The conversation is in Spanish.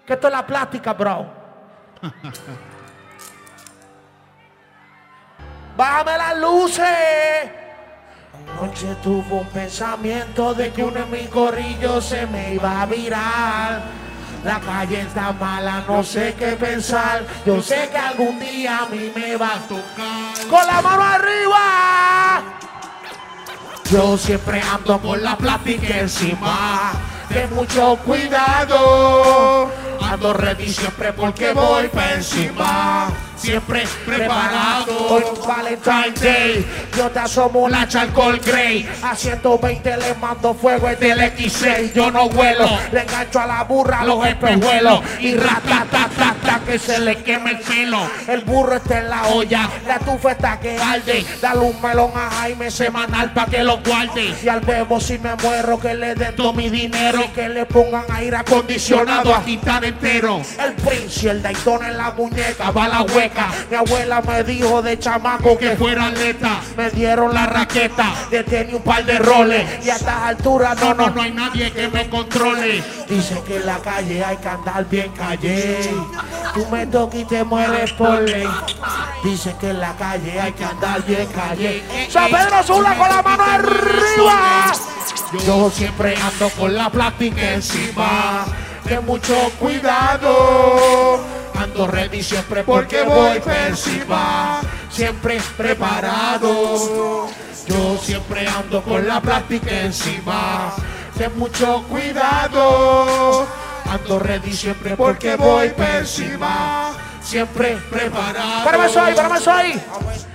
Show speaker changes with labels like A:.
A: Que esto es la plástica, bro. Bájame las luces. Anoche tuvo un pensamiento de que uno de mis corrillos se me iba a virar. La calle está mala, no sé qué pensar. Yo sé que algún día a mí me va a tocar. Con la mano arriba. Yo siempre ando con la plástica encima. Ten mucho cuidado. Ando ready siempre porque voy para encima. Siempre preparado. Hoy es Valentine's Day. Yo te asomo la charcoal grey. A 120 le mando fuego el del X6. Yo no vuelo. Le engancho a la burra los espejuelos. Y ratatatata que se le queme el pelo. El burro está en la olla. La estufa está que arde. Dale un melón a Jaime semanal pa' que lo guarde. Y al bebo si me muero que le den todo mi dinero. Que le pongan aire acondicionado a quitar entero. El Prince y el Daytona en la muñeca. Va la hueca. Mi abuela me dijo de chamaco que fuera atleta. Me dieron la raqueta, que tenía un par de roles. Y a estas alturas no hay nadie que me controle. Dicen que en la calle hay que andar bien calle. Tú me tocas y te mueres por ley. Dicen que en la calle hay que andar bien calle. San Pedro Sula con la mano arriba. Yo siempre ando con la plástica encima. Ten mucho cuidado. Ando ready siempre porque voy por encima. Siempre preparado. Yo siempre ando con la plástica encima. Ten mucho cuidado. Ando ready siempre porque voy por encima. Siempre preparado. Para eso ahí.